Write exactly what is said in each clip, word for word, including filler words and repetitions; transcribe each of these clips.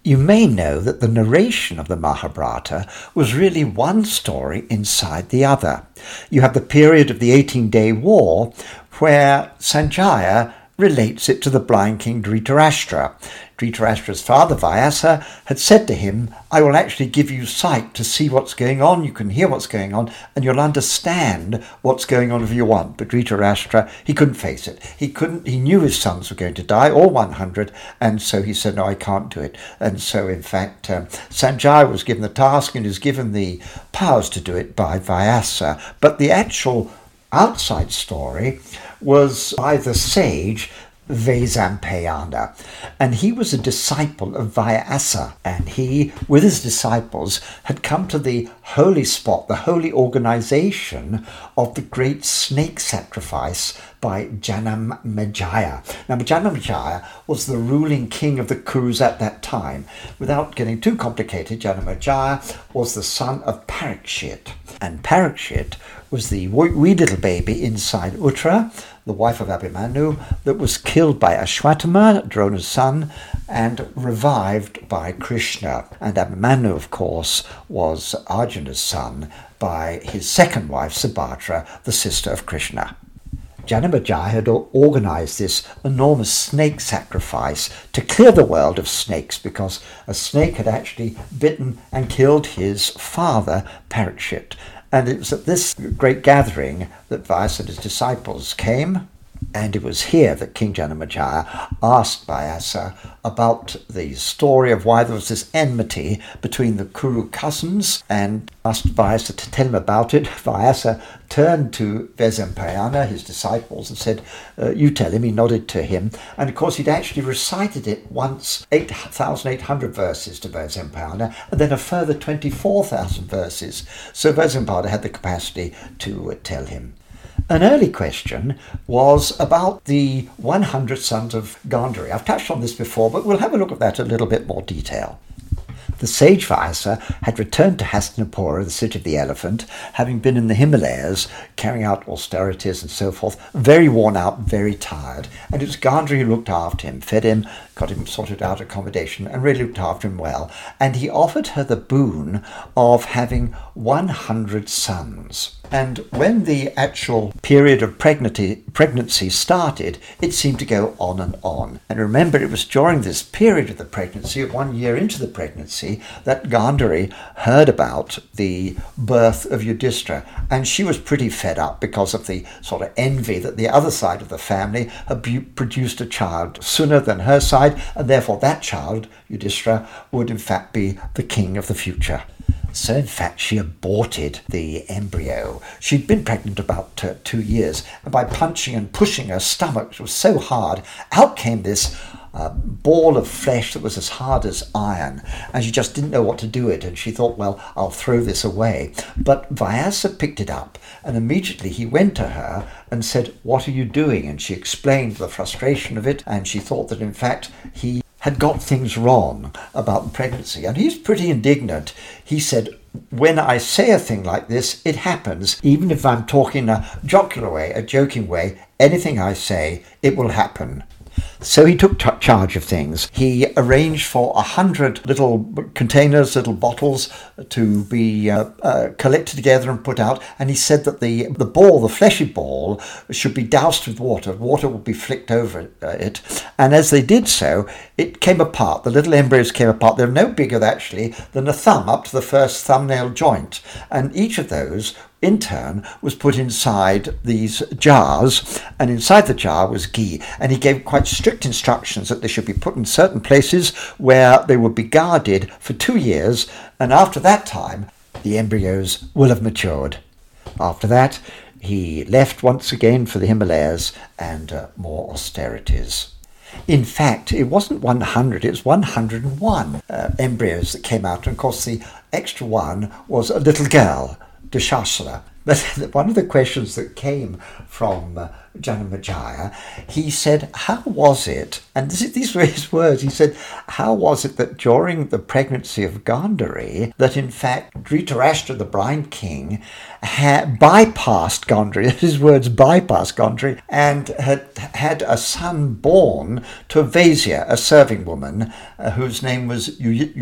You may know that the narration of the Mahabharata was really one story inside the other. You have the period of the eighteen-day war where Sanjaya relates it to the blind king Dhritarashtra. Dhritarashtra's father, Vyasa, had said to him, I will actually give you sight to see what's going on, you can hear what's going on, and you'll understand what's going on if you want. But Dhritarashtra, he couldn't face it. He couldn't. He knew his sons were going to die, all one hundred, and so he said, no, I can't do it. And so, in fact, um, Sanjaya was given the task and is given the powers to do it by Vyasa. But the actual outside story was by the sage Vaisampayana, and he was a disciple of Vyasa, and he, with his disciples, had come to the holy spot, the holy organization of the great snake sacrifice by Janamejaya. Now, Janamejaya was the ruling king of the Kurus at that time. Without getting too complicated, Janamejaya was the son of Parikshit, and Parikshit was the wee little baby inside Uttara, the wife of Abhimanyu, that was killed by Ashwatthama, Drona's son, and revived by Krishna. And Abhimanyu, of course, was Arjuna's son by his second wife, Subhadra, the sister of Krishna. Janamejaya had organized this enormous snake sacrifice to clear the world of snakes, because a snake had actually bitten and killed his father, Parikshit. And it was at this great gathering that Vyasa and his disciples came, and it was here that King Janamejaya asked Vyasa about the story of why there was this enmity between the Kuru cousins, and asked Vyasa to tell him about it. Vyasa turned to Vaisampayana, his disciples, and said, uh, you tell him. He nodded to him, and of course he'd actually recited it once, eight thousand eight hundred verses to Vaisampayana, and then a further twenty-four thousand verses. So Vaisampayana had the capacity to uh, tell him. An early question was about the one hundred sons of Gandhari. I've touched on this before, but we'll have a look at that in a little bit more detail. The sage Vyasa had returned to Hastinapura, the city of the elephant, having been in the Himalayas, carrying out austerities and so forth, very worn out, very tired. And it was Gandhari who looked after him, fed him, got him sorted out accommodation, and really looked after him well. And he offered her the boon of having one hundred sons. And when the actual period of pregnancy, pregnancy started, it seemed to go on and on. And remember, it was during this period of the pregnancy, one year into the pregnancy, that Gandhari heard about the birth of Yudhishthira. And she was pretty fed up because of the sort of envy that the other side of the family had produced a child sooner than her side, and therefore that child, Yudhishthira, would in fact be the king of the future. So, in fact, she aborted the embryo. She'd been pregnant about uh, two years, and by punching and pushing her stomach, which was so hard, out came this uh, ball of flesh that was as hard as iron, and she just didn't know what to do with it, and she thought, well, I'll throw this away. But Vyasa picked it up, and immediately he went to her and said, what are you doing? And she explained the frustration of it, and she thought that, in fact, he had got things wrong about the pregnancy. And he's pretty indignant. He said, when I say a thing like this, it happens. Even if I'm talking in a jocular way, a joking way, anything I say, it will happen. So he took t- charge of things. He arranged for a hundred little containers, little bottles to be uh, uh, collected together and put out. And he said that the, the ball, the fleshy ball, should be doused with water. Water would be flicked over uh, it. And as they did so, it came apart. The little embryos came apart. They were no bigger, actually, than a thumb up to the first thumbnail joint. And each of those in turn was put inside these jars, and inside the jar was ghee, and he gave quite strict instructions that they should be put in certain places where they would be guarded for two years, and after that time the embryos will have matured. After that he left once again for the Himalayas and uh, more austerities. In fact, it wasn't one hundred, it was one hundred one uh, embryos that came out, and of course the extra one was a little girl, Dushasana. But one of the questions that came from uh, Janamejaya, he said, how was it, and this, these were his words, he said, how was it that during the pregnancy of Gandhari, that in fact Dhritarashtra, the blind king, had bypassed Gandhari, his words, bypassed Gandhari, and had had a son born to Vasya, a serving woman, uh, whose name was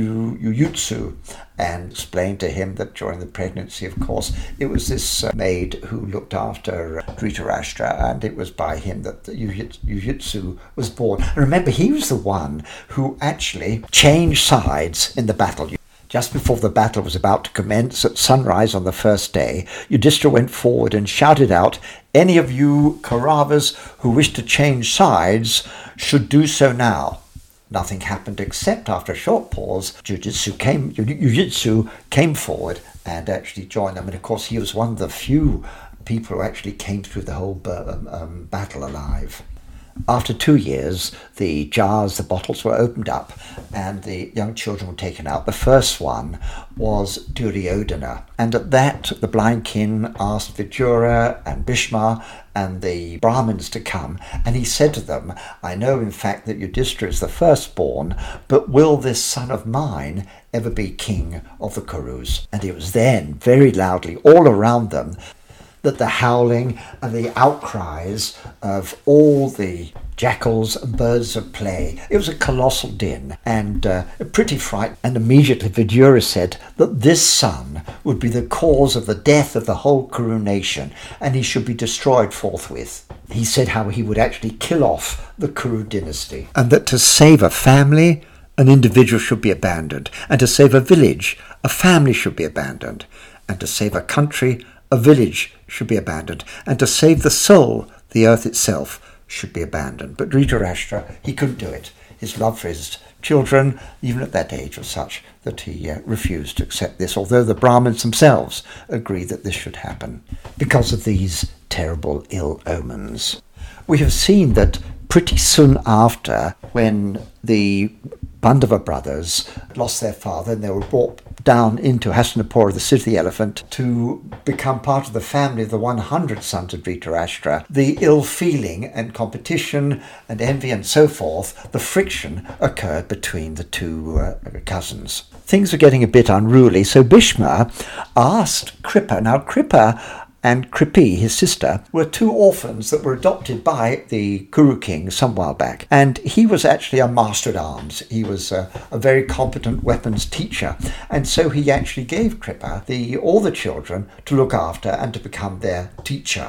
Yuyutsu, and explained to him that during the pregnancy, of course, it was this uh, maid who looked after uh, Dhritarashtra, and it was by him that the Yuyutsu was born. And remember, he was the one who actually changed sides in the battle. Just before the battle was about to commence at sunrise on the first day, Yudhishthira went forward and shouted out, any of you Kauravas who wish to change sides should do so now. Nothing happened except after a short pause, Jujitsu came, Yujitsu came forward and actually joined them. And of course, he was one of the few people who actually came through the whole um, um, battle alive. After two years, the jars, the bottles were opened up and the young children were taken out. The first one was Duryodhana. And at that, the blind king asked Vidura and Bhishma and the Brahmins to come. And he said to them, I know in fact that Yudhishthira is the firstborn, but will this son of mine ever be king of the Kurus? And it was then, very loudly, all around them, that the howling and the outcries of all the jackals and birds of prey, it was a colossal din and uh, pretty frightening. And immediately Vidura said that this son would be the cause of the death of the whole Kuru nation and he should be destroyed forthwith. He said how he would actually kill off the Kuru dynasty and that to save a family, an individual should be abandoned, and to save a village, a family should be abandoned, and to save a country, a village should be abandoned, and to save the soul, the earth itself should be abandoned. But Dhritarashtra, he couldn't do it. His love for his children, even at that age, was such that he uh, refused to accept this, although the Brahmins themselves agreed that this should happen because of these terrible ill omens. We have seen that pretty soon after, when the Pandava brothers lost their father and they were brought down into Hastinapura, the city of the elephant, to become part of the family of the one hundred sons of Dhritarashtra, the ill feeling and competition and envy and so forth, the friction occurred between the two uh, cousins. Things were getting a bit unruly, so Bhishma asked Kripa. Now Kripa and Kripi, his sister, were two orphans that were adopted by the Kuru king some while back. And he was actually a master at arms. He was a, a very competent weapons teacher. And so he actually gave Kripa the, all the children to look after and to become their teacher.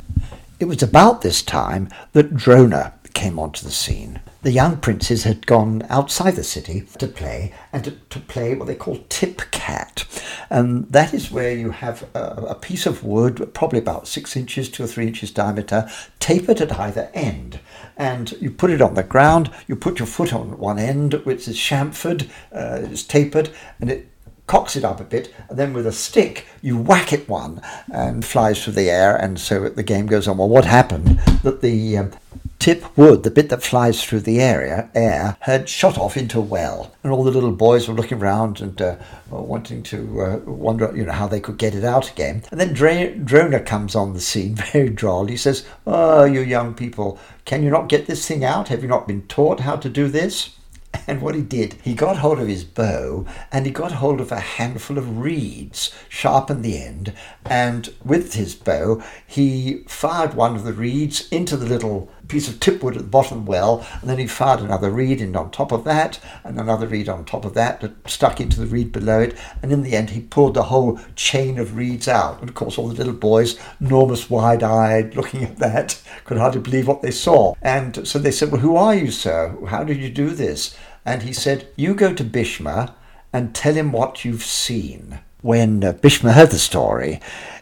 It was about this time that Drona came onto the scene. The young princes had gone outside the city to play, and to, to play what they call tip cat. And that is where you have a, a piece of wood, probably about six inches, two or three inches diameter, tapered at either end. And you put it on the ground, you put your foot on one end, which is chamfered, uh, it's tapered, and it cocks it up a bit, and then with a stick you whack it one and flies through the air, and so the game goes on. Well, what happened that the um, tip wood, the bit that flies through the area, air, had shot off into a well, and all the little boys were looking around and uh, wanting to uh, wonder, you know, how they could get it out again. And then Dra- Drona comes on the scene, very droll. He says, "Oh, you young people, can you not get this thing out? Have you not been taught how to do this?" And what he did, he got hold of his bow and he got hold of a handful of reeds, sharpened the end, and with his bow he fired one of the reeds into the little piece of tipwood at the bottom of the well, and then he fired another reed in on top of that, and another reed on top of that that stuck into the reed below it, and in the end he pulled the whole chain of reeds out. And of course all the little boys, enormous wide-eyed, looking at that, could hardly believe what they saw. And so they said, "Well, who are you, sir? How did you do this?" And he said, "You go to Bhishma and tell him what you've seen." When uh, Bhishma heard the story,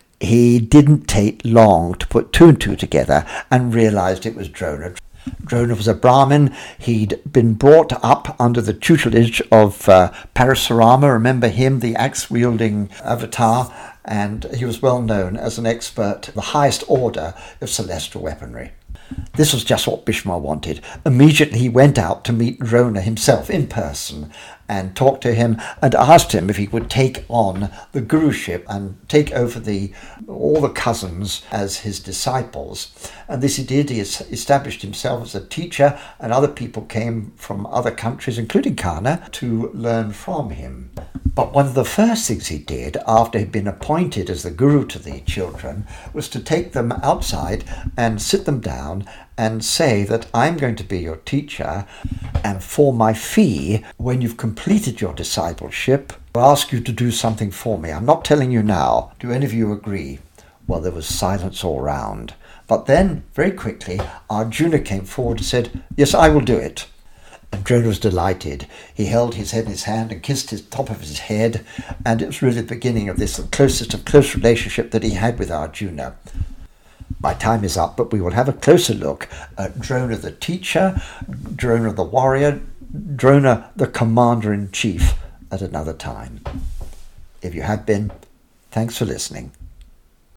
he didn't take long to put two and two together and realized it was Drona. Drona was a Brahmin. He'd been brought up under the tutelage of uh, Parasurama. Remember him, the axe-wielding avatar? And he was well known as an expert, the highest order of celestial weaponry. This was just what Bhishma wanted. Immediately he went out to meet Drona himself in person and talked to him and asked him if he would take on the guruship and take over the all the cousins as his disciples. And this he did. He established himself as a teacher, and other people came from other countries, including Kana, to learn from him. But one of the first things he did after he'd been appointed as the guru to the children was to take them outside and sit them down and say that I'm going to be your teacher, and for my fee, when you've completed your discipleship, I'll ask you to do something for me. I'm not telling you now. Do any of you agree? Well, there was silence all round. But then, very quickly, Arjuna came forward and said, yes, I will do it. And Drona was delighted. He held his head in his hand and kissed his top of his head, and it was really the beginning of this closest of close relationship that he had with Arjuna. My time is up, but we will have a closer look at Drona the teacher, Drona the warrior, Drona the commander-in-chief at another time. If you have been, thanks for listening.